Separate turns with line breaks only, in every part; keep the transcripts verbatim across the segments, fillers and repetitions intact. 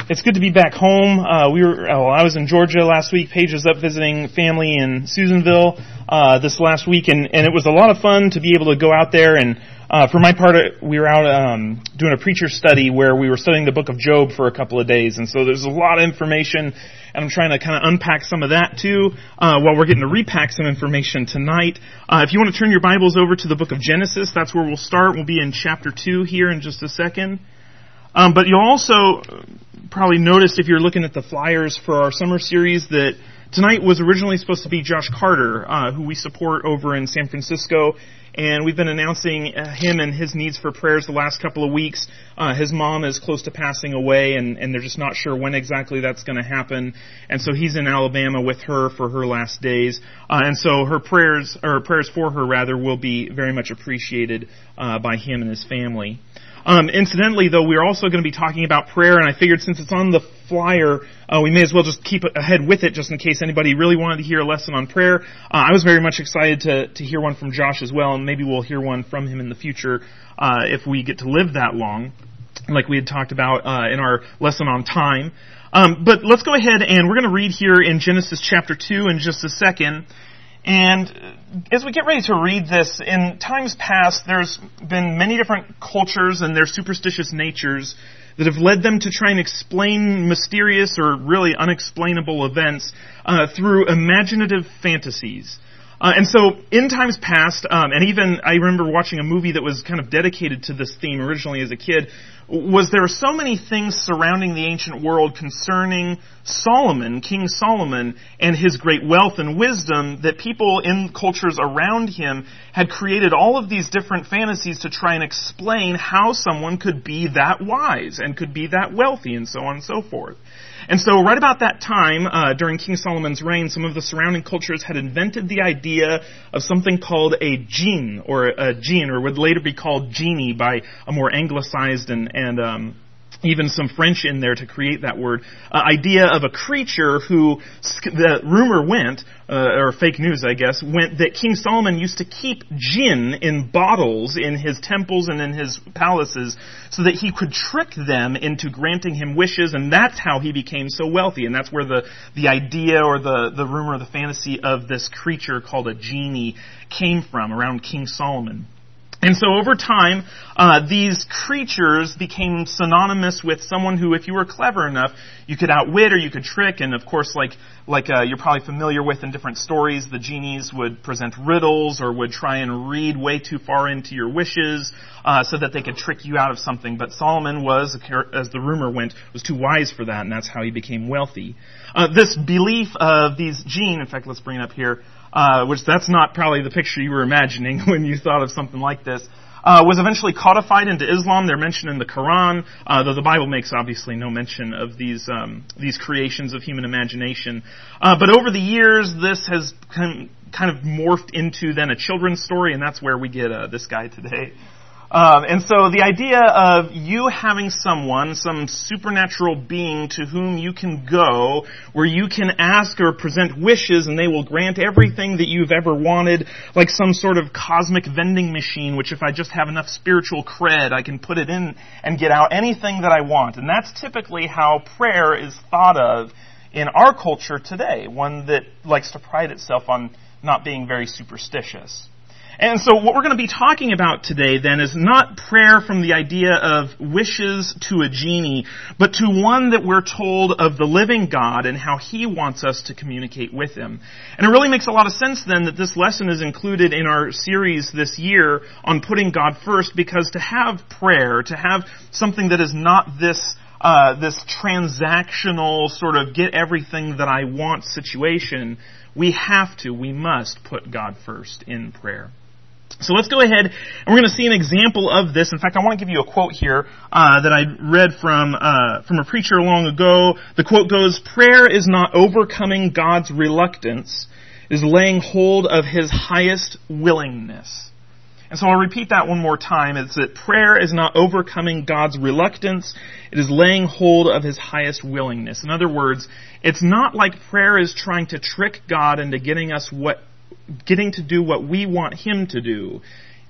It's good to be back home. Uh, we were, oh, I was in Georgia last week. Paige was up visiting family in Susanville uh, this last week, and, and it was a lot of fun to be able to go out there. And uh, for my part, we were out um, doing a preacher study where we were studying the book of Job for a couple of days. And so there's a lot of information, and I'm trying to kind of unpack some of that too uh, while we're getting to repack some information tonight. Uh, if you want to turn your Bibles over to the book of Genesis, that's where we'll start. We'll be in chapter two here in just a second. Um, but you'll also probably noticed if you're looking at the flyers for our summer series that tonight was originally supposed to be Josh Carter, uh, who we support over in San Francisco. And we've been announcing uh, him and his needs for prayers the last couple of weeks. Uh, his mom is close to passing away, and, and they're just not sure when exactly that's going to happen. And so he's in Alabama with her for her last days. Uh, and so her prayers, or prayers for her rather, will be very much appreciated uh, by him and his family. Um, incidentally, though, we're also going to be talking about prayer, and I figured since it's on the flyer, uh, we may as well just keep ahead with it just in case anybody really wanted to hear a lesson on prayer. Uh, I was very much excited to, to hear one from Josh as well, and maybe we'll hear one from him in the future uh, if we get to live that long, like we had talked about uh, in our lesson on time. Um, but let's go ahead and we're going to read here in Genesis chapter two in just a second. And as we get ready to read this, in times past, there's been many different cultures and their superstitious natures that have led them to try and explain mysterious or really unexplainable events uh, through imaginative fantasies. Uh, and so, in times past, um, and even I remember watching a movie that was kind of dedicated to this theme originally as a kid, was there are so many things surrounding the ancient world concerning Solomon, King Solomon, and his great wealth and wisdom that people in cultures around him had created all of these different fantasies to try and explain how someone could be that wise and could be that wealthy and so on and so forth. And so right about that time, uh, during King Solomon's reign, some of the surrounding cultures had invented the idea of something called a jinn, or a jinn, or would later be called genie by a more anglicized and, and um, even some French in there to create that word, uh, idea of a creature who, the rumor went, uh, or fake news I guess, went that King Solomon used to keep jinn in bottles in his temples and in his palaces so that he could trick them into granting him wishes, and that's how he became so wealthy. And that's where the, the idea or the, the rumor or the fantasy of this creature called a genie came from around King Solomon. And so over time, uh, these creatures became synonymous with someone who, if you were clever enough, you could outwit or you could trick. And of course, like like uh, you're probably familiar with in different stories, the genies would present riddles or would try and read way too far into your wishes uh, so that they could trick you out of something. But Solomon was, as the rumor went, was too wise for that, and that's how he became wealthy. Uh, this belief of these jinn, in fact, let's bring it up here, Uh, which that's not probably the picture you were imagining when you thought of something like this, uh, was eventually codified into Islam. They're mentioned in the Quran, uh, though the Bible makes obviously no mention of these um, these creations of human imagination. Uh, but over the years, this has kind of morphed into then a children's story, and that's where we get uh, this guy today. Um, and so the idea of you having someone, some supernatural being to whom you can go, where you can ask or present wishes and they will grant everything that you've ever wanted, like some sort of cosmic vending machine, which if I just have enough spiritual cred, I can put it in and get out anything that I want. And that's typically how prayer is thought of in our culture today, one that likes to pride itself on not being very superstitious. And so what we're going to be talking about today then is not prayer from the idea of wishes to a genie, but to one that we're told of the living God and how He wants us to communicate with Him. And it really makes a lot of sense then that this lesson is included in our series this year on putting God first, because to have prayer, to have something that is not this uh, this transactional sort of get everything that I want situation, we have to, we must put God first in prayer. So let's go ahead, and we're going to see an example of this. In fact, I want to give you a quote here uh, that I read from uh, from a preacher long ago. The quote goes, "Prayer is not overcoming God's reluctance, it is laying hold of His highest willingness." And so I'll repeat that one more time. It's that prayer is not overcoming God's reluctance, it is laying hold of His highest willingness. In other words, it's not like prayer is trying to trick God into getting us what getting to do what we want Him to do.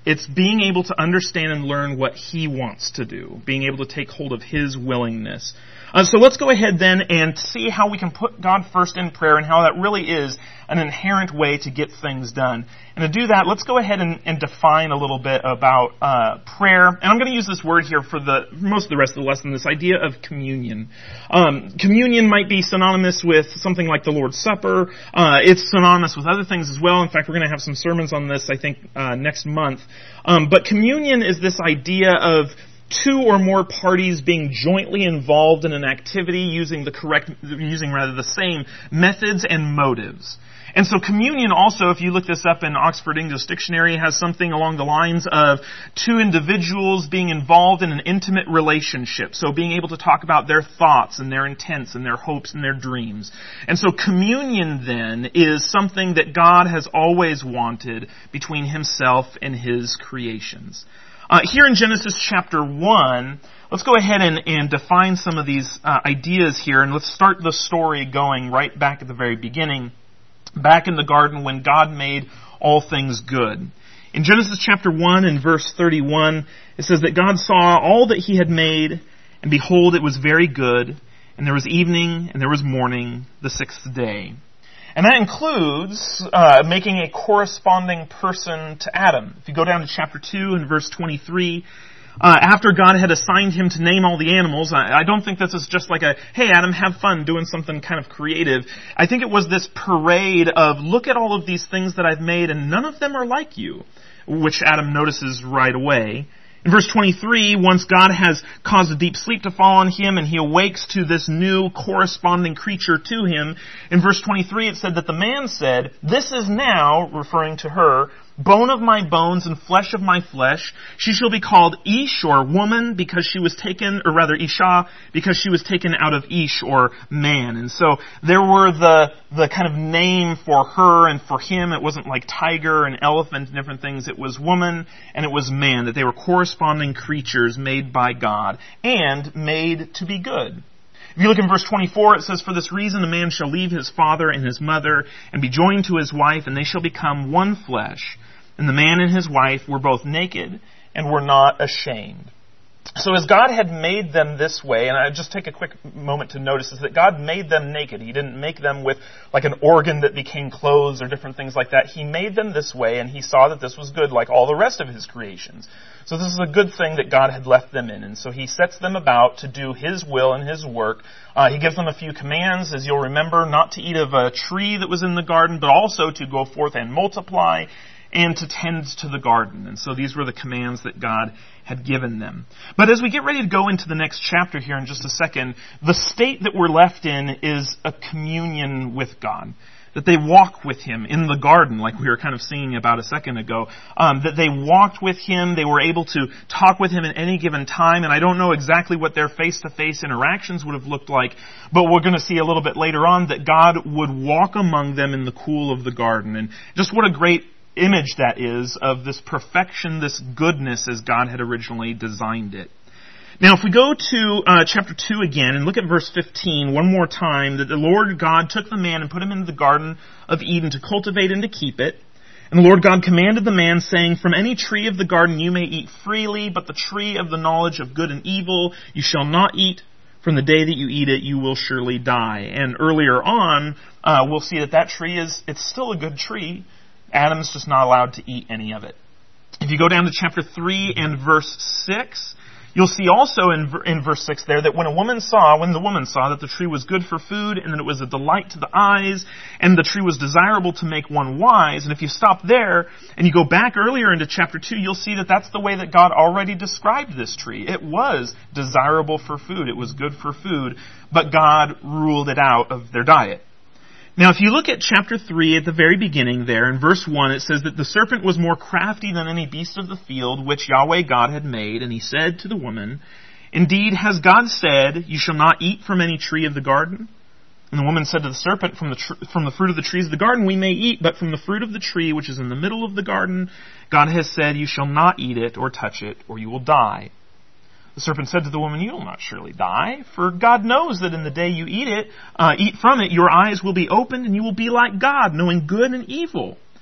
It's being able to understand and learn what He wants to do, being able to take hold of His willingness. Uh, so let's go ahead then and see how we can put God first in prayer and how that really is an inherent way to get things done. And to do that, let's go ahead and, and define a little bit about uh, prayer. And I'm going to use this word here for the most of the rest of the lesson, this idea of communion. Um, communion might be synonymous with something like the Lord's Supper. Uh, it's synonymous with other things as well. In fact, we're going to have some sermons on this, I think, uh, next month. Um, but communion is this idea of two or more parties being jointly involved in an activity using the correct, using rather the same methods and motives. And so communion also, if you look this up in Oxford English Dictionary, has something along the lines of two individuals being involved in an intimate relationship. So being able to talk about their thoughts and their intents and their hopes and their dreams. And so communion then is something that God has always wanted between Himself and His creations. Uh, here in Genesis chapter one, let's go ahead and, and define some of these uh, ideas here, and let's start the story going right back at the very beginning, back in the garden when God made all things good. In Genesis chapter one and verse thirty-one, it says that God saw all that He had made, and behold, it was very good, and there was evening, and there was morning, the sixth day. And that includes uh, making a corresponding person to Adam. If you go down to chapter two and verse twenty-three, uh, after God had assigned him to name all the animals, I, I don't think this is just like a, hey Adam, have fun doing something kind of creative. I think it was this parade of, look at all of these things that I've made and none of them are like you, which Adam notices right away. In verse twenty-three, once God has caused a deep sleep to fall on him and he awakes to this new corresponding creature to him, in verse twenty-three it said that the man said, "This is now," referring to her, "bone of my bones and flesh of my flesh. She shall be called Ish, or woman, because she was taken, or rather Isha, because she was taken out of Ish, or man." And so there were the the kind of name for her and for him. It wasn't like tiger and elephant and different things. It was woman and it was man, that they were corresponding creatures made by God and made to be good. If you look in verse twenty-four, it says, "For this reason a man shall leave his father and his mother and be joined to his wife, and they shall become one flesh. And the man and his wife were both naked and were not ashamed." So as God had made them this way, and I just take a quick moment to notice, is that God made them naked. He didn't make them with like an organ that became clothes or different things like that. He made them this way, and He saw that this was good, like all the rest of His creations. So this is a good thing that God had left them in. And so He sets them about to do His will and His work. Uh, he gives them a few commands, as you'll remember, not to eat of a tree that was in the garden, but also to go forth and multiply and to tend to the garden. And so these were the commands that God had given them. But as we get ready to go into the next chapter here in just a second, the state that we're left in is a communion with God. That they walk with Him in the garden, like we were kind of singing about a second ago. Um, that they walked with Him, they were able to talk with Him at any given time, and I don't know exactly what their face-to-face interactions would have looked like, but we're going to see a little bit later on that God would walk among them in the cool of the garden. And just what a great image that is of this perfection, this goodness as God had originally designed it. Now, if we go to uh, chapter two again and look at verse fifteen one more time, that the Lord God took the man and put him into the garden of Eden to cultivate and to keep it. And the Lord God commanded the man, saying, "From any tree of the garden you may eat freely, but the tree of the knowledge of good and evil you shall not eat. From the day that you eat it, you will surely die." And earlier on, uh, we'll see that that tree is, it's still a good tree. Adam's just not allowed to eat any of it. If you go down to chapter three and verse six, you'll see also in, in verse six there that when a woman saw, when the woman saw that the tree was good for food, and that it was a delight to the eyes, and the tree was desirable to make one wise, and if you stop there and you go back earlier into chapter two, you'll see that that's the way that God already described this tree. It was desirable for food. It was good for food, but God ruled it out of their diet. Now, if you look at chapter three at the very beginning there, in verse one, it says that the serpent was more crafty than any beast of the field which Yahweh God had made, and he said to the woman, "Indeed, has God said, you shall not eat from any tree of the garden?" And the woman said to the serpent, from the, tr- from the fruit of the trees of the garden we may eat, but from the fruit of the tree which is in the middle of the garden, God has said, you shall not eat it or touch it, or you will die. The serpent said to the woman, "You will not surely die, for God knows that in the day you eat it, uh, eat from it, your eyes will be opened, and you will be like God, knowing good and evil."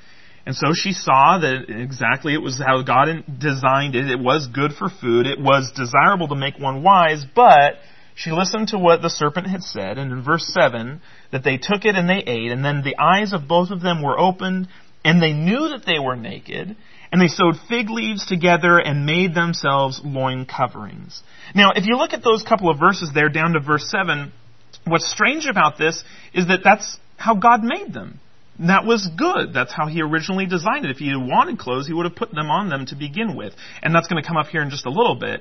And so she saw that exactly it was how God designed it. It was good for food. It was desirable to make one wise, but she listened to what the serpent had said. And in verse seven, that they took it and they ate, and then the eyes of both of them were opened, and they knew that they were naked, and they sewed fig leaves together and made themselves loin coverings. Now, if you look at those couple of verses there down to verse seven, what's strange about this is that that's how God made them. That was good. That's how He originally designed it. If He wanted clothes, He would have put them on them to begin with. And that's going to come up here in just a little bit.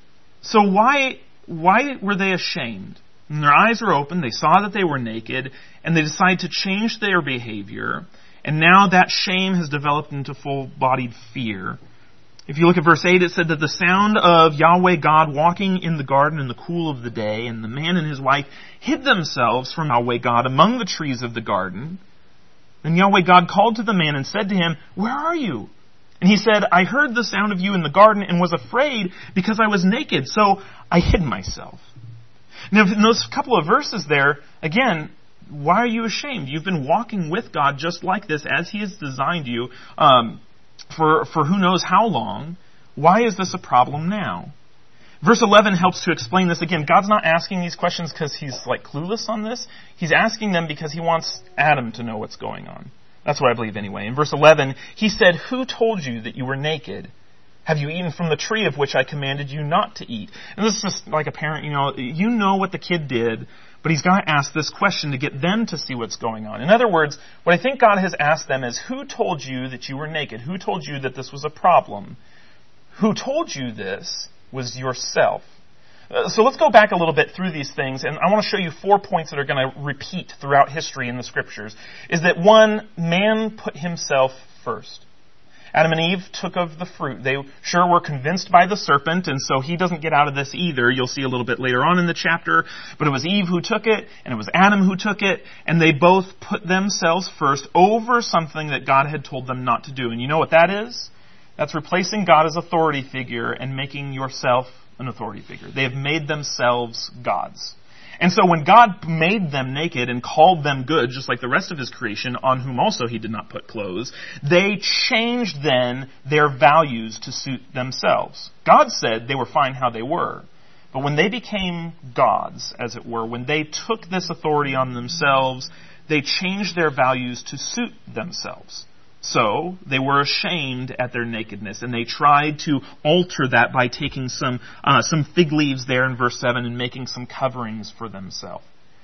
So why, why were they ashamed? And their eyes were open, they saw that they were naked, and they decided to change their behavior. And now that shame has developed into full-bodied fear. If you look at verse eight, it said that the sound of Yahweh God walking in the garden in the cool of the day, and the man and his wife hid themselves from Yahweh God among the trees of the garden. Then Yahweh God called to the man and said to him, "Where are you?" And he said, "I heard the sound of you in the garden and was afraid because I was naked, so I hid myself." Now, in those couple of verses there, again, why are you ashamed? You've been walking with God just like this as He has designed you um, for, for who knows how long. Why is this a problem now? Verse eleven helps to explain this. Again, God's not asking these questions because He's like clueless on this. He's asking them because He wants Adam to know what's going on. That's what I believe anyway. In verse eleven, He said, "Who told you that you were naked? Have you eaten from the tree of which I commanded you not to eat?" And this is just like a parent, you know, you know what the kid did, but he's got to ask this question to get them to see what's going on. In other words, what I think God has asked them is, who told you that you were naked? Who told you that this was a problem? Who told you this was yourself? Uh, so let's go back a little bit through these things, and I want to show you four points that are going to repeat throughout history in the Scriptures. Is that one, man put himself first. Adam and Eve took of the fruit. They sure were convinced by the serpent, and so he doesn't get out of this either. You'll see a little bit later on in the chapter. But it was Eve who took it, and it was Adam who took it, and they both put themselves first over something that God had told them not to do. And you know what that is? That's replacing God as authority figure and making yourself an authority figure. They have made themselves gods. And so when God made them naked and called them good, just like the rest of His creation, on whom also He did not put clothes, they changed then their values to suit themselves. God said they were fine how they were. But when they became gods, as it were, when they took this authority on themselves, they changed their values to suit themselves. So they were ashamed at their nakedness, and they tried to alter that by taking some uh, some fig leaves there in verse seven and making some coverings for themselves.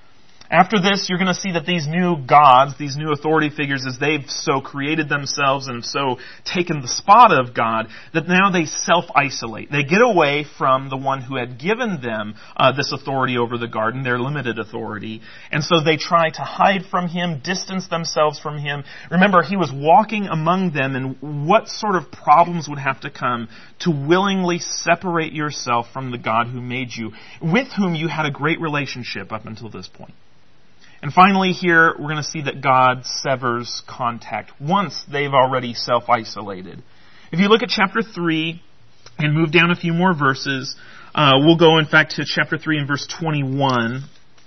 After this, you're going to see that these new gods, these new authority figures, as they've so created themselves and so taken the spot of God, that now they self-isolate. They get away from the one who had given them uh, this authority over the garden, their limited authority. And so they try to hide from Him, distance themselves from Him. Remember, He was walking among them, and what sort of problems would have to come to willingly separate yourself from the God who made you, with whom you had a great relationship up until this point. And finally here, we're going to see that God severs contact once they've already self-isolated. If you look at chapter three and move down a few more verses, uh, we'll go in fact to chapter three and verse twenty-one.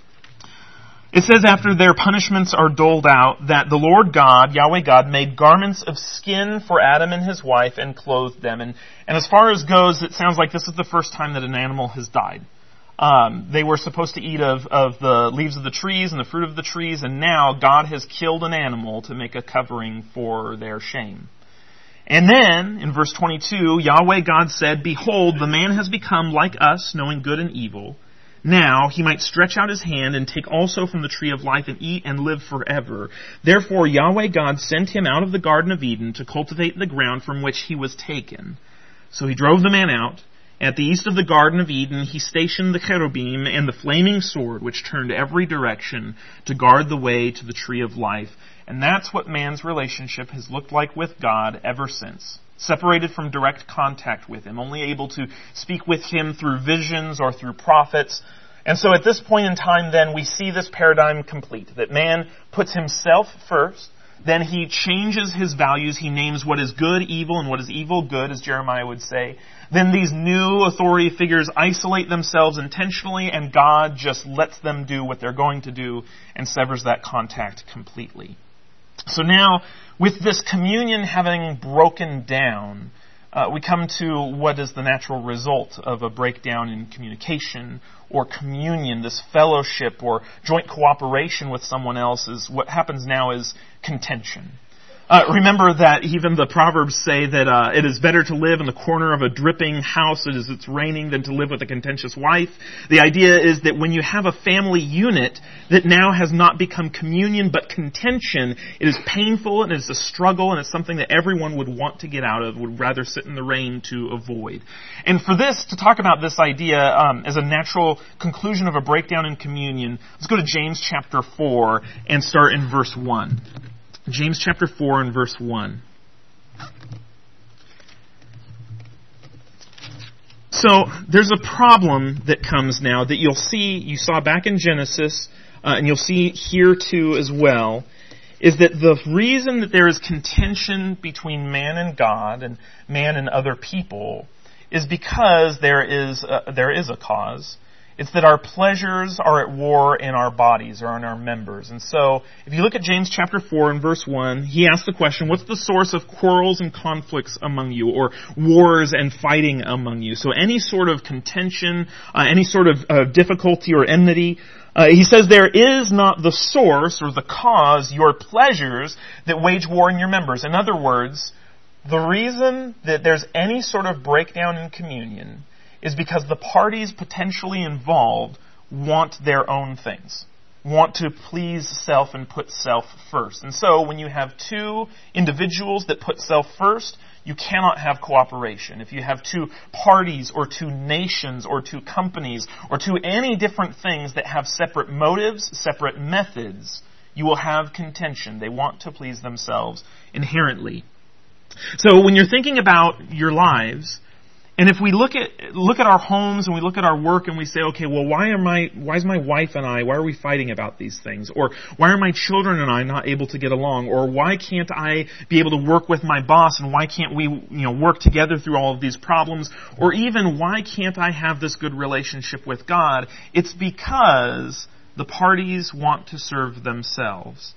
It says, after their punishments are doled out, that the Lord God, Yahweh God, made garments of skin for Adam and his wife and clothed them. And, and as far as goes, it sounds like this is the first time that an animal has died. Um, they were supposed to eat of, of the leaves of the trees and the fruit of the trees, and now God has killed an animal to make a covering for their shame. And then, in verse twenty-two, Yahweh God said, "Behold, the man has become like us, knowing good and evil. Now he might stretch out his hand and take also from the tree of life and eat and live forever. Therefore Yahweh God sent him out of the Garden of Eden to cultivate the ground from which he was taken. So he drove the man out. At the east of the Garden of Eden, he stationed the cherubim and the flaming sword, which turned every direction to guard the way to the tree of life." And that's what man's relationship has looked like with God ever since. Separated from direct contact with Him, only able to speak with Him through visions or through prophets. And so at this point in time, then, we see this paradigm complete, that man puts himself first. Then he changes his values. He names what is good evil and what is evil good, as Jeremiah would say. Then these new authority figures isolate themselves intentionally, and God just lets them do what they're going to do and severs that contact completely. So now With this communion having broken down, uh, we come to what is the natural result of a breakdown in communication or communion, this fellowship or joint cooperation with someone else. Is what happens now is contention. Uh, remember that even the Proverbs say that uh, it is better to live in the corner of a dripping house as it's raining than to live with a contentious wife. The idea is that when you have a family unit that now has not become communion but contention, it is painful and it's a struggle and it's something that everyone would want to get out of, would rather sit in the rain to avoid. And for this, to talk about this idea um, as a natural conclusion of a breakdown in communion, let's go to James chapter four and start in verse one. James chapter four and verse one. So there's a problem that comes now that you'll see, you saw back in Genesis, uh, and you'll see here too as well, is that the reason that there is contention between man and God and man and other people is because there is a, there is a cause. It's that our pleasures are at war in our bodies or in our members. And so, if you look at James chapter four and verse one, he asks the question, what's the source of quarrels and conflicts among you, or wars and fighting among you? So any sort of contention, uh, any sort of uh, difficulty or enmity, uh, he says there is not the source or the cause, your pleasures, that wage war in your members. In other words, the reason that there's any sort of breakdown in communion is because the parties potentially involved want their own things, want to please self and put self first. And so when you have two individuals that put self first, you cannot have cooperation. If you have two parties or two nations or two companies or two any different things that have separate motives, separate methods, you will have contention. They want to please themselves inherently. So when you're thinking about your lives, and if we look at look at our homes and we look at our work and we say, okay, well, why are my why is my wife and I, why are we fighting about these things? Or why are my children and I not able to get along? Or why can't I be able to work with my boss? And why can't we, you know, work together through all of these problems? Or even, why can't I have this good relationship with God? It's because the parties want to serve themselves.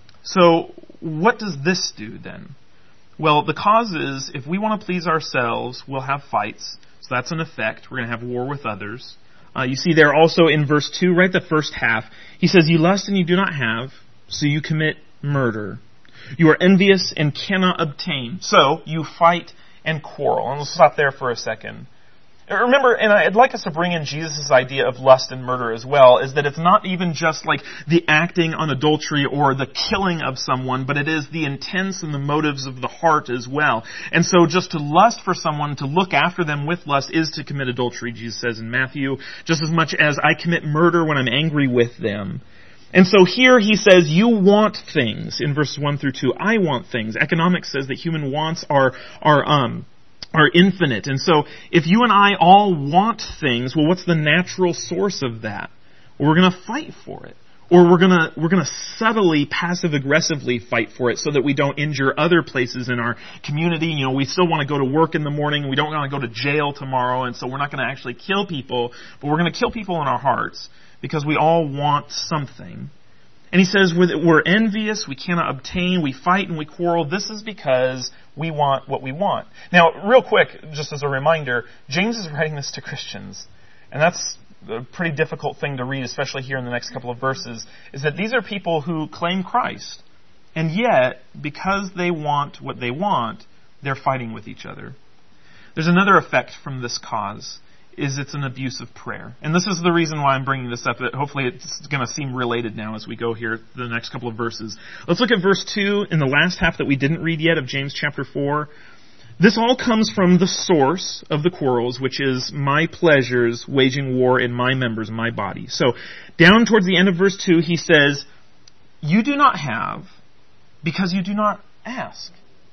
So what does this do then? Well, the cause is, if we want to please ourselves, we'll have fights. So that's an effect. We're going to have war with others. Uh, you see there also in verse two, right, the first half, he says, you lust and you do not have, so you commit murder. You are envious and cannot obtain, so you fight and quarrel. And let's stop there for a second. Remember, and I'd like us to bring in Jesus' idea of lust and murder as well, is that it's not even just like the acting on adultery or the killing of someone, but it is the intents and the motives of the heart as well. And so just to lust for someone, to look after them with lust, is to commit adultery, Jesus says in Matthew, just as much as I commit murder when I'm angry with them. And so here he says, you want things, in verses one through two. I want things. Economics says that human wants are, are, um, are infinite. And so if you and I all want things, well, what's the natural source of that? Well, we're going to fight for it. Or we're going to we're going to subtly, passive-aggressively fight for it so that we don't injure other places in our community. You know, we still want to go to work in the morning. We don't want to go to jail tomorrow. And so we're not going to actually kill people, but we're going to kill people in our hearts because we all want something. And he says, we're envious, we cannot obtain, we fight and we quarrel. This is because we want what we want. Now, real quick, just as a reminder, James is writing this to Christians. And that's a pretty difficult thing to read, especially here in the next couple of verses, is that these are people who claim Christ. And yet, because they want what they want, they're fighting with each other. There's another effect from this cause, is it's an abuse of prayer. And this is the reason why I'm bringing this up. That hopefully it's going to seem related now as we go here the next couple of verses. Let's look at verse two in the last half that we didn't read yet of James chapter four. This all comes from the source of the quarrels, which is my pleasures waging war in my members, my body. So down towards the end of verse two, he says, you do not have because you do not ask.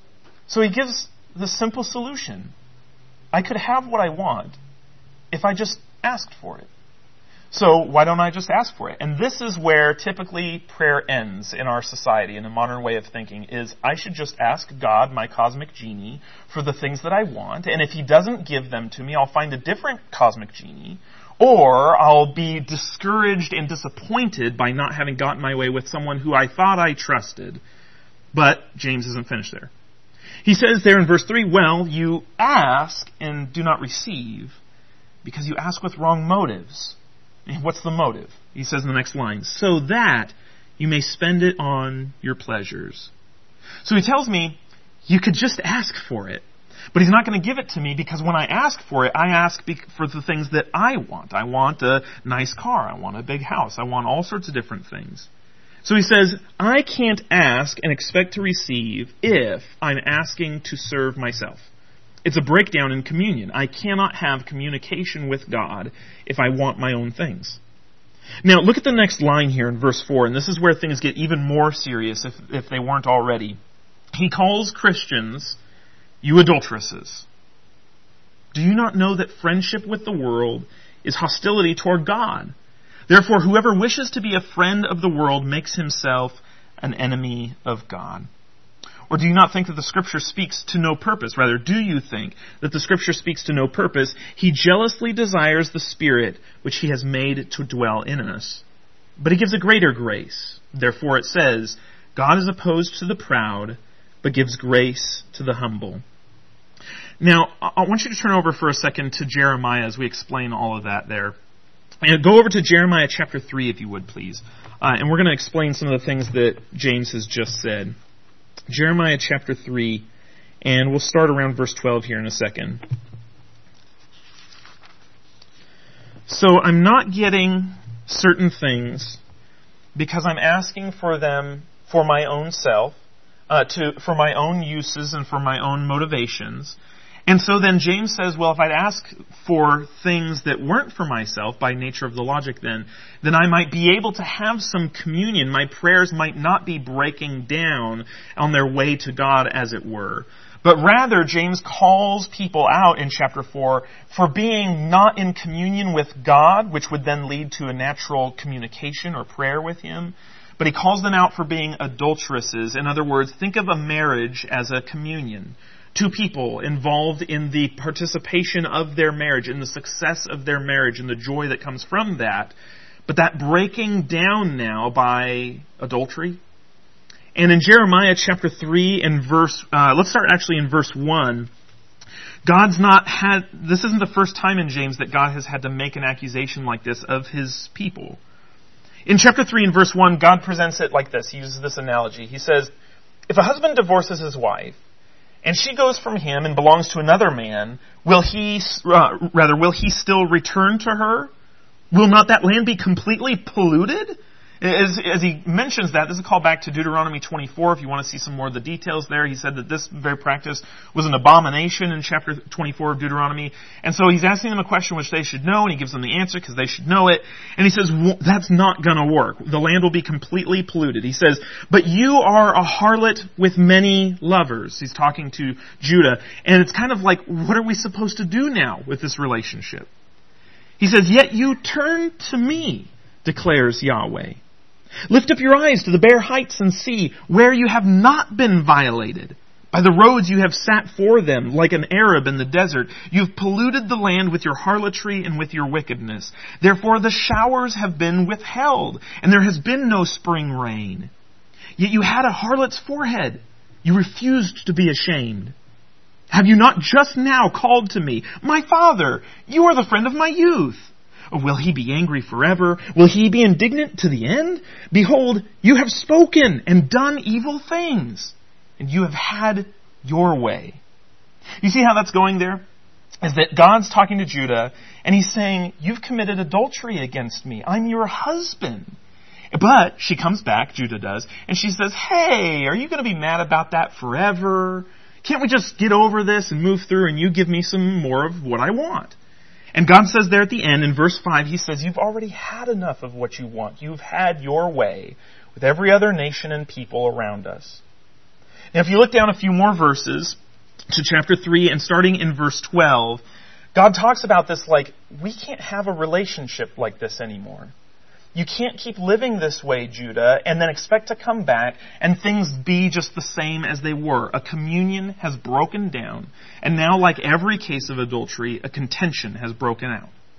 So he gives the simple solution. I could have what I want if I just asked for it. So why don't I just ask for it? And this is where typically prayer ends in our society, in a modern way of thinking, is I should just ask God, my cosmic genie, for the things that I want, and if he doesn't give them to me, I'll find a different cosmic genie, or I'll be discouraged and disappointed by not having gotten my way with someone who I thought I trusted. But James isn't finished there. He says there in verse three, well, you ask and do not receive because you ask with wrong motives. And what's the motive? He says in the next line, so that you may spend it on your pleasures. So he tells me, you could just ask for it. But he's not going to give it to me because when I ask for it, I ask for the things that I want. I want a nice car. I want a big house. I want all sorts of different things. So he says, I can't ask and expect to receive if I'm asking to serve myself. It's a breakdown in communion. I cannot have communication with God if I want my own things. Now, look at the next line here in verse four, and this is where things get even more serious if, if they weren't already. He calls Christians, you adulteresses. Do you not know that friendship with the world is hostility toward God? Therefore, whoever wishes to be a friend of the world makes himself an enemy of God. Or do you not think that the Scripture speaks to no purpose? Rather, do you think that the Scripture speaks to no purpose? He jealously desires the Spirit which He has made to dwell in us. But He gives a greater grace. Therefore it says, God is opposed to the proud, but gives grace to the humble. Now, I want you to turn over for a second to Jeremiah as we explain all of that there. And go over to Jeremiah chapter three, if you would, please. Uh, and we're going to explain some of the things that James has just said. Jeremiah chapter three, and we'll start around verse twelve here in a second. So I'm not getting certain things because I'm asking for them for my own self, uh, to for my own uses and for my own motivations. And so then James says, well, if I'd ask for things that weren't for myself, by nature of the logic then, then I might be able to have some communion. My prayers might not be breaking down on their way to God, as it were. But rather, James calls people out in chapter four for being not in communion with God, which would then lead to a natural communication or prayer with Him. But he calls them out for being adulteresses. In other words, think of a marriage as a communion. Two people involved in the participation of their marriage, in the success of their marriage, and the joy that comes from that. But that breaking down now by adultery. And in Jeremiah chapter three and verse, uh, let's start actually in verse one. God's not had, this isn't the first time in James that God has had to make an accusation like this of His people. In chapter three and verse one, God presents it like this. He uses this analogy. He says, if a husband divorces his wife, and she goes from him and belongs to another man, will he, uh, rather, will he still return to her? Will not that land be completely polluted? As, as he mentions that, this is a call back to Deuteronomy twenty-four. If you want to see some more of the details there, he said that this very practice was an abomination in chapter twenty-four of Deuteronomy. And so he's asking them a question which they should know, and he gives them the answer because they should know it. And he says, well, that's not going to work. The land will be completely polluted. He says, but you are a harlot with many lovers. He's talking to Judah. And it's kind of like, what are we supposed to do now with this relationship? He says, yet you turn to me, declares Yahweh. Lift up your eyes to the bare heights and see where you have not been violated. By the roads you have sat for them, like an Arab in the desert. You have polluted the land with your harlotry and with your wickedness. Therefore the showers have been withheld, and there has been no spring rain. Yet you had a harlot's forehead. You refused to be ashamed. Have you not just now called to me, my father, you are the friend of my youth? Will he be angry forever? Will he be indignant to the end? Behold, you have spoken and done evil things, and you have had your way. You see how that's going there? Is that God's talking to Judah, and He's saying, you've committed adultery against me. I'm your husband. But she comes back, Judah does, and she says, hey, are you going to be mad about that forever? Can't we just get over this and move through, and you give me some more of what I want? And God says there at the end, in verse five, He says, you've already had enough of what you want. You've had your way with every other nation and people around us. Now, if you look down a few more verses to chapter three, and starting in verse twelve, God talks about this like, we can't have a relationship like this anymore. You can't keep living this way, Judah, and then expect to come back and things be just the same as they were. A communion has broken down, and now, like every case of adultery, a contention has broken out.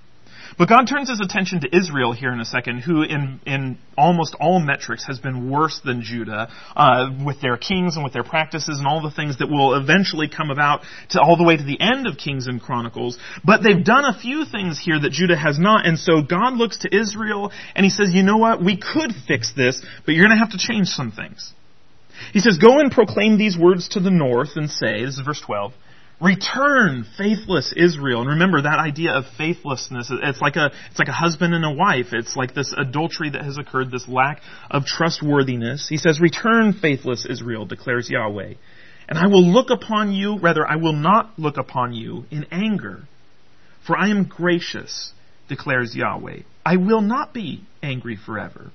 But God turns his attention to Israel here in a second, who in, in almost all metrics has been worse than Judah, uh, with their kings and with their practices and all the things that will eventually come about to all the way to the end of Kings and Chronicles. But they've done a few things here that Judah has not, and so God looks to Israel and he says, you know what, we could fix this, but you're going to have to change some things. He says, go and proclaim these words to the north and say, this is verse twelve, return, faithless Israel. And remember that idea of faithlessness. It's like a, it's like a husband and a wife. It's like this adultery that has occurred, this lack of trustworthiness. He says, return, faithless Israel, declares Yahweh. And I will look upon you, rather, I will not look upon you in anger. For I am gracious, declares Yahweh. I will not be angry forever.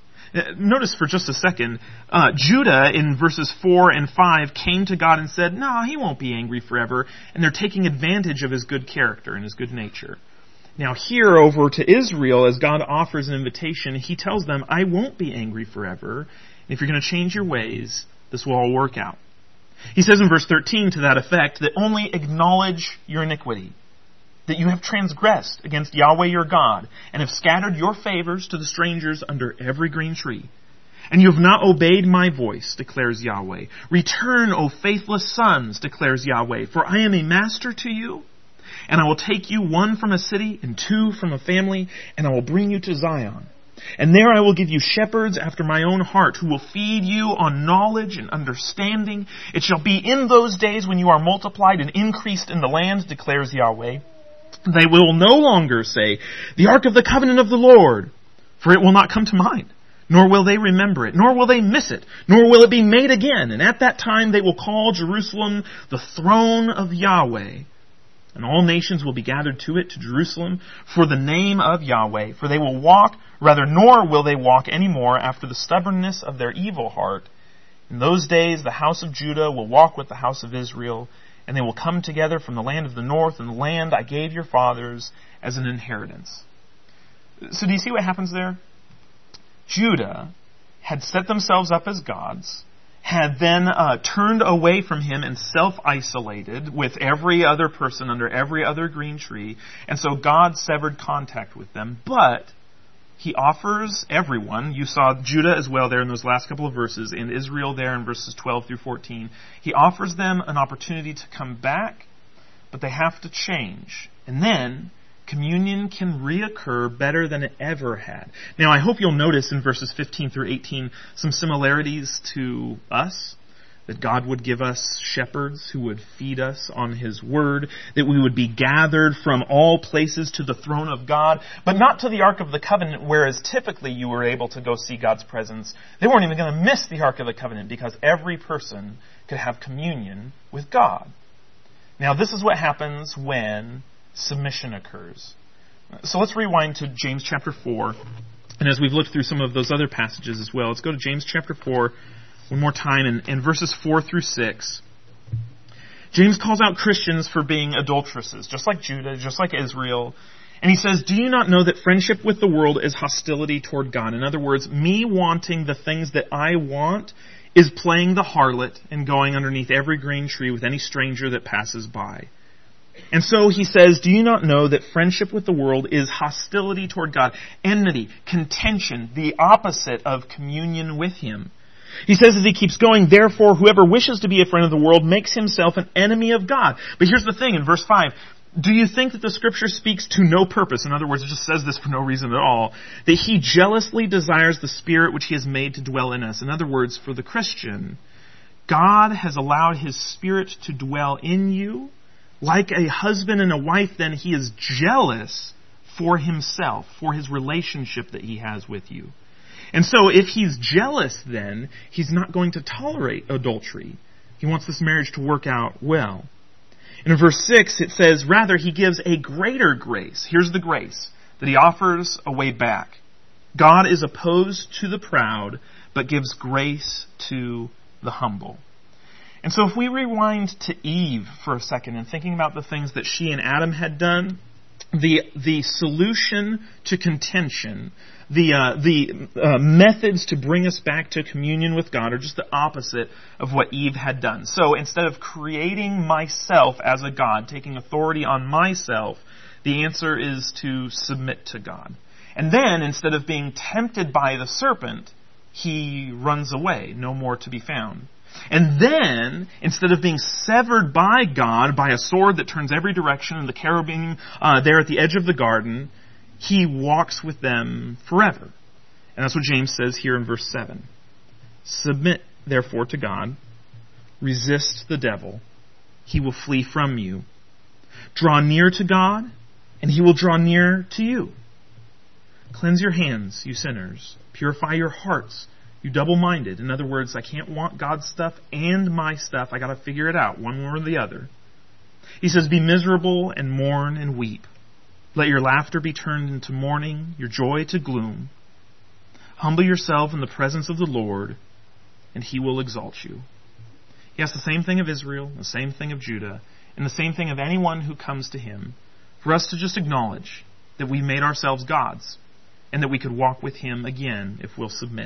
Notice for just a second, uh, Judah in verses four and five came to God and said, no, he won't be angry forever. And they're taking advantage of his good character and his good nature. Now here over to Israel, as God offers an invitation, he tells them, I won't be angry forever. And if you're going to change your ways, this will all work out. He says in verse thirteen to that effect that only acknowledge your iniquity, that you have transgressed against Yahweh your God, and have scattered your favors to the strangers under every green tree. And you have not obeyed my voice, declares Yahweh. Return, O faithless sons, declares Yahweh, for I am a master to you, and I will take you one from a city and two from a family, and I will bring you to Zion. And there I will give you shepherds after my own heart, who will feed you on knowledge and understanding. It shall be in those days when you are multiplied and increased in the land, declares Yahweh. They will no longer say, the ark of the covenant of the Lord, for it will not come to mind, nor will they remember it, nor will they miss it, nor will it be made again. And at that time they will call Jerusalem the throne of Yahweh. And all nations will be gathered to it, to Jerusalem, for the name of Yahweh. For they will walk, rather, nor will they walk any more after the stubbornness of their evil heart. In those days the house of Judah will walk with the house of Israel, and they will come together from the land of the north and the land I gave your fathers as an inheritance. So do you see what happens there? Judah had set themselves up as gods, had then uh, turned away from him and self-isolated with every other person under every other green tree, and so God severed contact with them. But he offers everyone, you saw Judah as well there in those last couple of verses, and Israel there in verses twelve through fourteen. He offers them an opportunity to come back, but they have to change. And then communion can reoccur better than it ever had. Now I hope you'll notice in verses fifteen through eighteen some similarities to us. That God would give us shepherds who would feed us on His Word, that we would be gathered from all places to the throne of God, but not to the Ark of the Covenant, whereas typically you were able to go see God's presence. They weren't even going to miss the Ark of the Covenant because every person could have communion with God. Now this is what happens when submission occurs. So let's rewind to James chapter four, and as we've looked through some of those other passages as well, let's go to James chapter four, one more time, in, in verses four through six. James calls out Christians for being adulteresses, just like Judah, just like Israel. And he says, do you not know that friendship with the world is hostility toward God? In other words, me wanting the things that I want is playing the harlot and going underneath every green tree with any stranger that passes by. And so he says, do you not know that friendship with the world is hostility toward God? Enmity, contention, the opposite of communion with Him. He says as he keeps going, therefore whoever wishes to be a friend of the world makes himself an enemy of God. But here's the thing, in verse five, do you think that the Scripture speaks to no purpose? In other words, it just says this for no reason at all. That He jealously desires the Spirit which He has made to dwell in us. In other words, for the Christian, God has allowed His Spirit to dwell in you. Like a husband and a wife, then, He is jealous for Himself, for His relationship that He has with you. And so if He's jealous, then, He's not going to tolerate adultery. He wants this marriage to work out well. And in verse six, it says, rather, He gives a greater grace. Here's the grace, that He offers a way back. God is opposed to the proud, but gives grace to the humble. And so if we rewind to Eve for a second and thinking about the things that she and Adam had done, the the solution to contention, the uh, the uh, methods to bring us back to communion with God are just the opposite of what Eve had done. So instead of creating myself as a God, taking authority on myself, the answer is to submit to God. And then, instead of being tempted by the serpent, he runs away, no more to be found. And then, instead of being severed by God by a sword that turns every direction and the cherubim uh, there at the edge of the garden, he walks with them forever. And that's what James says here in verse seven. Submit, therefore, to God. Resist the devil. He will flee from you. Draw near to God, and he will draw near to you. Cleanse your hands, you sinners. Purify your hearts, you double-minded. In other words, I can't want God's stuff and my stuff. I got to figure it out, one or the other. He says, be miserable and mourn and weep. Let your laughter be turned into mourning, your joy to gloom. Humble yourself in the presence of the Lord, and he will exalt you. He asks the same thing of Israel, the same thing of Judah, and the same thing of anyone who comes to him, for us to just acknowledge that we made ourselves gods, and that we could walk with him again if we'll submit.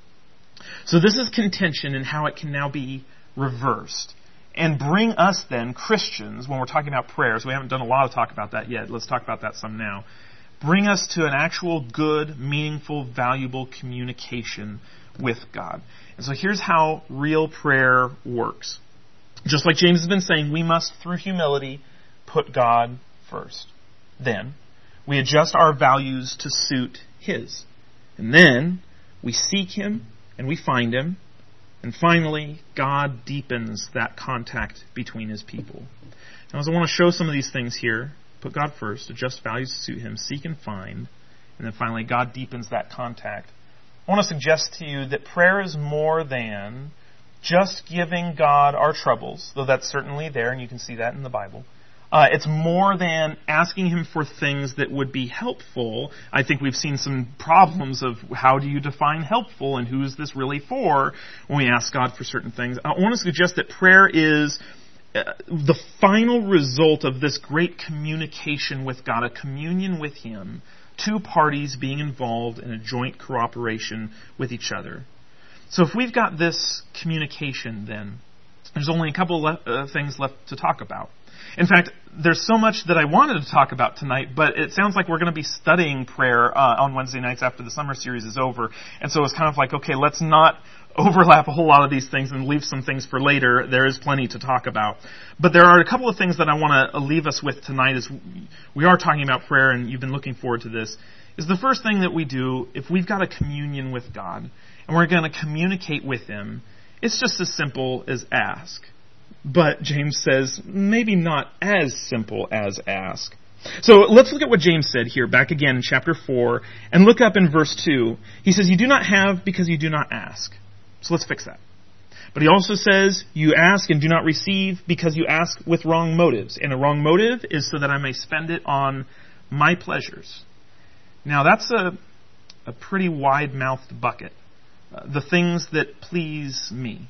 So this is contention and how it can now be reversed. And bring us then, Christians, when we're talking about prayers, we haven't done a lot of talk about that yet, let's talk about that some now, bring us to an actual good, meaningful, valuable communication with God. And so here's how real prayer works. Just like James has been saying, we must, through humility, put God first. Then, we adjust our values to suit his. And then, we seek him, and we find him. And finally, God deepens that contact between his people. Now, as I want to show some of these things here, put God first, adjust values to suit him, seek and find, and then finally, God deepens that contact. I want to suggest to you that prayer is more than just giving God our troubles, though that's certainly there, and you can see that in the Bible. Uh, it's more than asking him for things that would be helpful. I think we've seen some problems of how do you define helpful and who is this really for when we ask God for certain things. I want to suggest that prayer is uh, the final result of this great communication with God, a communion with him, two parties being involved in a joint cooperation with each other. So if we've got this communication, then there's only a couple of le- uh, things left to talk about. In fact, there's so much that I wanted to talk about tonight, but it sounds like we're going to be studying prayer uh, on Wednesday nights after the summer series is over. And so it's kind of like, okay, let's not overlap a whole lot of these things and leave some things for later. There is plenty to talk about. But there are a couple of things that I want to leave us with tonight as we are talking about prayer, and you've been looking forward to this, is the first thing that we do, if we've got a communion with God, and we're going to communicate with him, it's just as simple as ask. But James says, maybe not as simple as ask. So let's look at what James said here, back again in chapter four, and look up in verse two. He says, you do not have because you do not ask. So let's fix that. But he also says, you ask and do not receive because you ask with wrong motives. And a wrong motive is so that I may spend it on my pleasures. Now that's a, a pretty wide-mouthed bucket. Uh, the things that please me.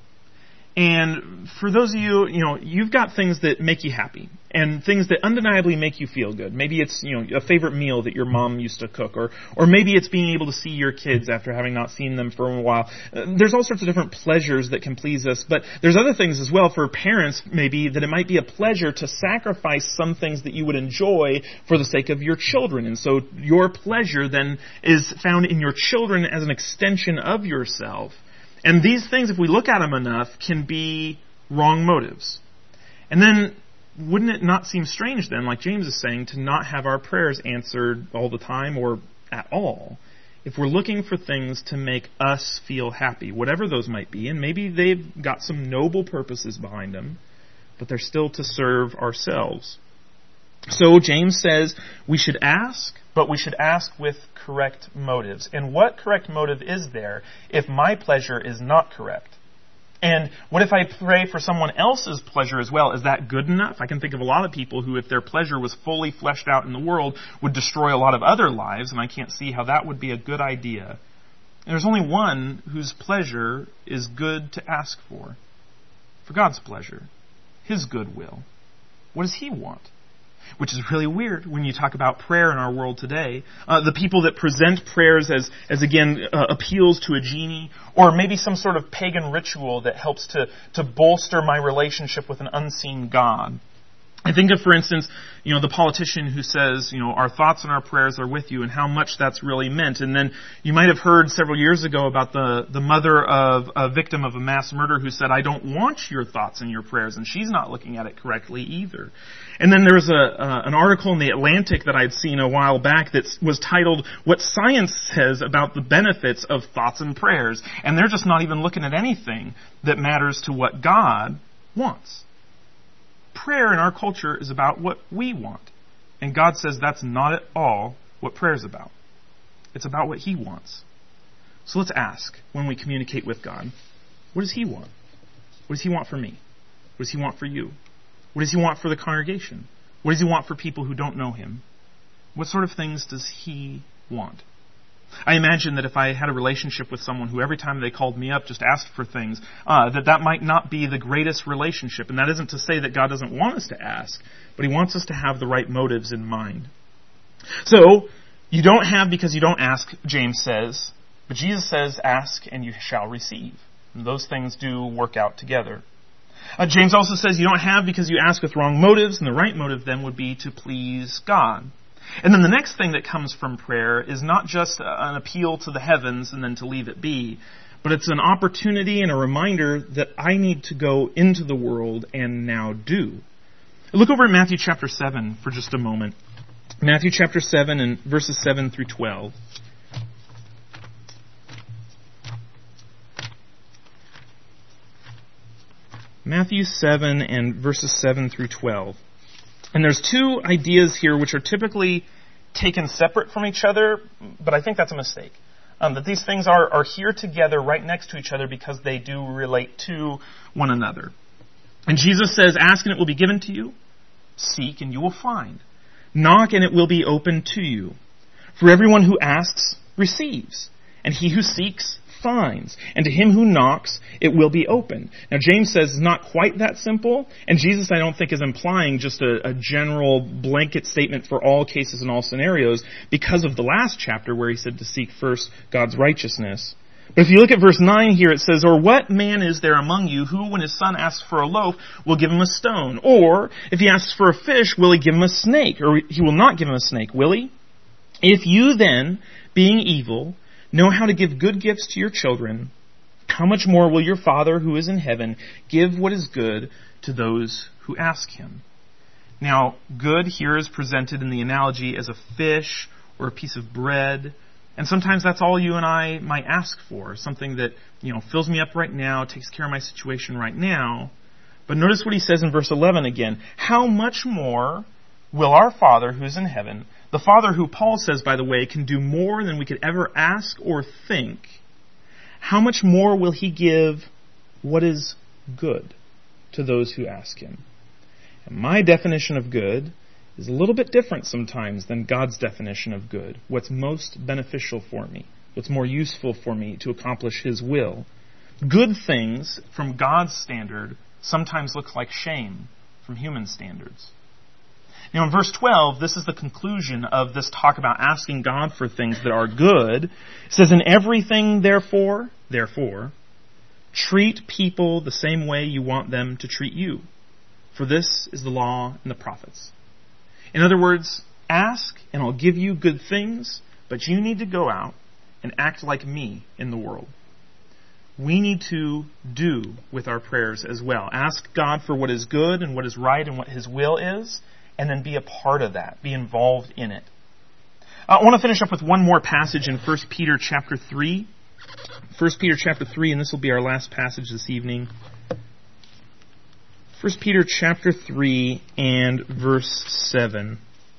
And for those of you, you know, you've got things that make you happy and things that undeniably make you feel good. Maybe it's, you know, a favorite meal that your mom used to cook, or or maybe it's being able to see your kids after having not seen them for a while. Uh, there's all sorts of different pleasures that can please us, but there's other things as well for parents, maybe, that it might be a pleasure to sacrifice some things that you would enjoy for the sake of your children. And so your pleasure then is found in your children as an extension of yourself. And these things, if we look at them enough, can be wrong motives. And then, wouldn't it not seem strange then, like James is saying, to not have our prayers answered all the time or at all, if we're looking for things to make us feel happy, whatever those might be, and maybe they've got some noble purposes behind them, but they're still to serve ourselves. So James says we should ask, but we should ask with correct motives. And what correct motive is there if my pleasure is not correct? And what if I pray for someone else's pleasure as well? Is that good enough? I can think of a lot of people who, if their pleasure was fully fleshed out in the world, would destroy a lot of other lives, and I can't see how that would be a good idea. And there's only one whose pleasure is good to ask for. For God's pleasure. His goodwill. What does he want? Which is really weird when you talk about prayer in our world today. Uh, the people that present prayers as, as again, uh, appeals to a genie, or maybe some sort of pagan ritual that helps to, to bolster my relationship with an unseen God. I think of, for instance, you know, the politician who says, you know, our thoughts and our prayers are with you, and how much that's really meant. And then you might have heard several years ago about the, the mother of a victim of a mass murder who said, I don't want your thoughts and your prayers, and she's not looking at it correctly either. And then there was a, uh, an article in The Atlantic that I'd seen a while back that was titled, What Science Says About the Benefits of Thoughts and Prayers. And they're just not even looking at anything that matters to what God wants. Prayer in our culture is about what we want. And God says that's not at all what prayer is about. It's about what He wants. So let's ask, when we communicate with God, what does He want? What does He want for me? What does He want for you? What does He want for the congregation? What does He want for people who don't know Him? What sort of things does He want? I imagine that if I had a relationship with someone who every time they called me up just asked for things, uh, that that might not be the greatest relationship. And that isn't to say that God doesn't want us to ask, but He wants us to have the right motives in mind. So, you don't have because you don't ask, James says, but Jesus says, ask and you shall receive. And those things do work out together. Uh, James also says you don't have because you ask with wrong motives, and the right motive then would be to please God. And then the next thing that comes from prayer is not just an appeal to the heavens and then to leave it be, but it's an opportunity and a reminder that I need to go into the world and now do. Look over at Matthew chapter seven for just a moment. Matthew chapter seven and verses seven through twelve. Matthew seven and verses seven through twelve. And there's two ideas here which are typically taken separate from each other, but I think that's a mistake. Um, that these things are, are here together right next to each other because they do relate to one another. And Jesus says, ask and it will be given to you. Seek and you will find. Knock and it will be opened to you. For everyone who asks receives, and he who seeks finds, and to him who knocks, it will be opened. Now, James says it's not quite that simple, and Jesus, I don't think, is implying just a, a general blanket statement for all cases and all scenarios because of the last chapter where he said to seek first God's righteousness. But if you look at verse nine here, it says, or what man is there among you who, when his son asks for a loaf, will give him a stone? Or, if he asks for a fish, will he give him a snake? Or he will not give him a snake, will he? If you then, being evil, know how to give good gifts to your children, how much more will your Father who is in heaven give what is good to those who ask Him? Now, good here is presented in the analogy as a fish or a piece of bread. And sometimes that's all you and I might ask for. Something that, you know, fills me up right now, takes care of my situation right now. But notice what he says in verse eleven again. How much more will our Father who is in heaven, the Father who Paul says, by the way, can do more than we could ever ask or think, how much more will He give what is good to those who ask Him? And my definition of good is a little bit different sometimes than God's definition of good. What's most beneficial for me, what's more useful for me to accomplish His will. Good things from God's standard sometimes look like shame from human standards. Now in verse twelve, this is the conclusion of this talk about asking God for things that are good. It says, in everything, therefore, therefore, treat people the same way you want them to treat you. For this is the law and the prophets. In other words, ask and I'll give you good things, but you need to go out and act like me in the world. We need to do with our prayers as well. Ask God for what is good and what is right and what His will is, and then be a part of that. Be involved in it. I want to finish up with one more passage in First Peter chapter three. First Peter chapter three, and this will be our last passage this evening. First Peter chapter three and verse seven.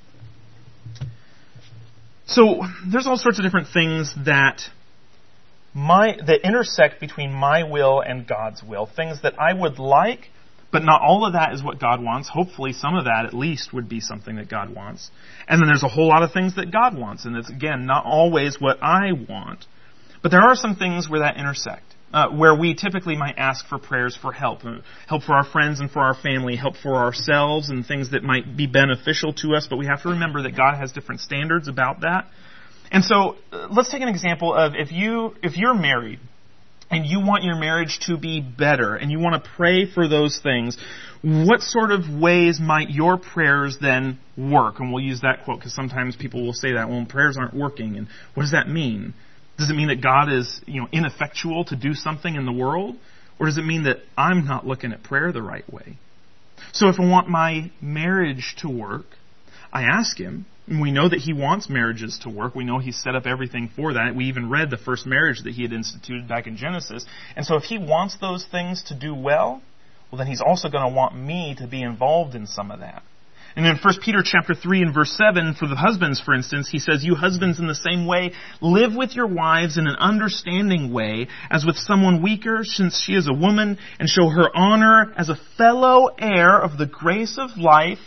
So, there's all sorts of different things that my that intersect between my will and God's will. Things that I would like, but not all of that is what God wants. Hopefully some of that at least would be something that God wants. And then there's a whole lot of things that God wants. And it's, again, not always what I want. But there are some things where that intersect. Uh, where we typically might ask for prayers for help. Help for our friends and for our family. Help for ourselves and things that might be beneficial to us. But we have to remember that God has different standards about that. And so, uh, let's take an example of if, you, if you're married, and you want your marriage to be better, and you want to pray for those things, what sort of ways might your prayers then work? And we'll use that quote because sometimes people will say that, well, prayers aren't working. And what does that mean? Does it mean that God is, you know, ineffectual to do something in the world? Or does it mean that I'm not looking at prayer the right way? So if I want my marriage to work, I ask Him. And we know that He wants marriages to work. We know He's set up everything for that. We even read the first marriage that He had instituted back in Genesis. And so if He wants those things to do well, well, then He's also going to want me to be involved in some of that. And in First Peter chapter three and verse seven, for the husbands, for instance, he says, you husbands in the same way, live with your wives in an understanding way, as with someone weaker, since she is a woman, and show her honor as a fellow heir of the grace of life,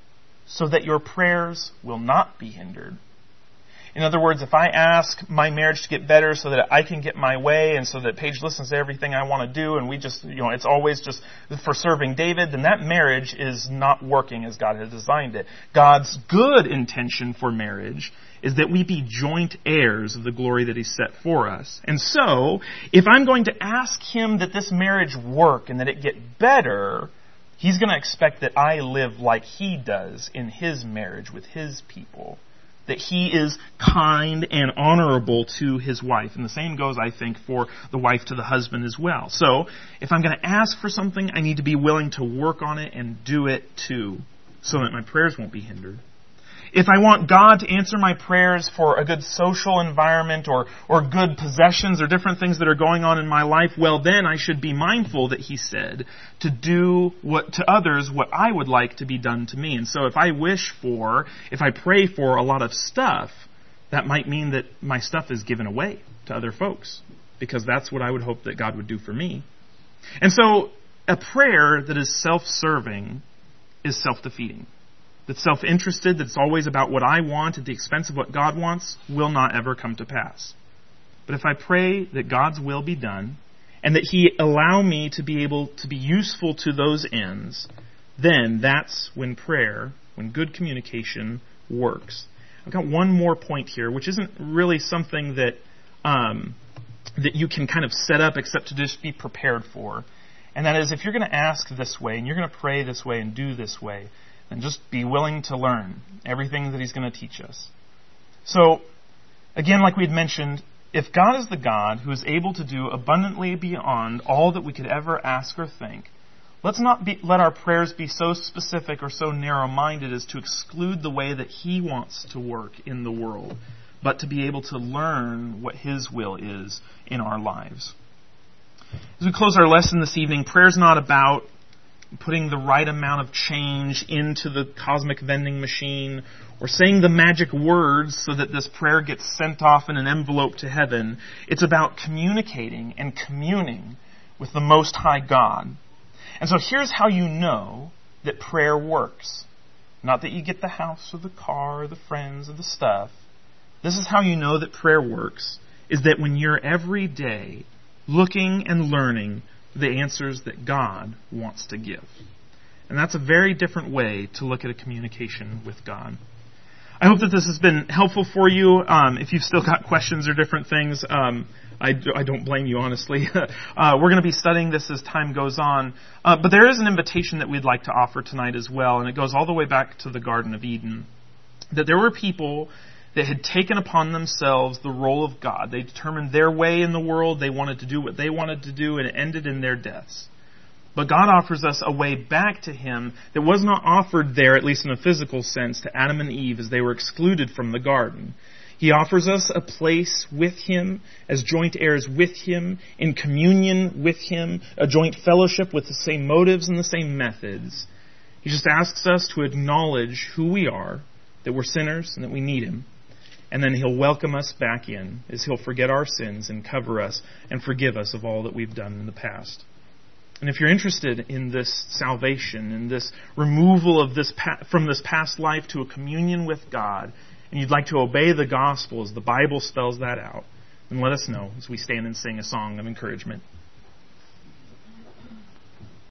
so that your prayers will not be hindered. In other words, if I ask my marriage to get better so that I can get my way and so that Paige listens to everything I want to do and we just, you know, it's always just for serving David, then that marriage is not working as God has designed it. God's good intention for marriage is that we be joint heirs of the glory that He's set for us. And so, if I'm going to ask Him that this marriage work and that it get better, He's going to expect that I live like He does in His marriage with His people. That He is kind and honorable to His wife. And the same goes, I think, for the wife to the husband as well. So, if I'm going to ask for something, I need to be willing to work on it and do it too, so that my prayers won't be hindered. If I want God to answer my prayers for a good social environment or, or good possessions or different things that are going on in my life, well then I should be mindful that He said to do what to others what I would like to be done to me. And so if I wish for, if I pray for a lot of stuff, that might mean that my stuff is given away to other folks, because that's what I would hope that God would do for me. And so a prayer that is self-serving is self-defeating. That's self-interested, that's always about what I want at the expense of what God wants, will not ever come to pass. But if I pray that God's will be done, and that He allow me to be able to be useful to those ends, then that's when prayer, when good communication works. I've got one more point here, which isn't really something that um, that you can kind of set up except to just be prepared for. And that is, if you're going to ask this way, and you're going to pray this way and do this way, and just be willing to learn everything that He's going to teach us. So, again, like we had mentioned, if God is the God who is able to do abundantly beyond all that we could ever ask or think, let's not be, let our prayers be so specific or so narrow-minded as to exclude the way that He wants to work in the world, but to be able to learn what His will is in our lives. As we close our lesson this evening, prayer is not about putting the right amount of change into the cosmic vending machine, or saying the magic words so that this prayer gets sent off in an envelope to heaven. It's about communicating and communing with the Most High God. And so here's how you know that prayer works. Not that you get the house or the car or the friends or the stuff. This is how you know that prayer works, is that when you're every day looking and learning the answers that God wants to give. And that's a very different way to look at a communication with God. I hope that this has been helpful for you. Um, if you've still got questions or different things, um, I, do, I don't blame you, honestly. uh, we're going to be studying this as time goes on. Uh, but there is an invitation that we'd like to offer tonight as well, and it goes all the way back to the Garden of Eden. That there were people that had taken upon themselves the role of God. They determined their way in the world. They wanted to do what they wanted to do, and it ended in their deaths. But God offers us a way back to Him that was not offered there, at least in a physical sense, to Adam and Eve as they were excluded from the garden. He offers us a place with Him, as joint heirs with Him, in communion with Him, a joint fellowship with the same motives and the same methods. He just asks us to acknowledge who we are, that we're sinners and that we need Him. And then He'll welcome us back in, as He'll forget our sins and cover us and forgive us of all that we've done in the past. And if you're interested in this salvation, in this removal of this pa- from this past life to a communion with God, and you'd like to obey the gospel as the Bible spells that out, then let us know as we stand and sing a song of encouragement.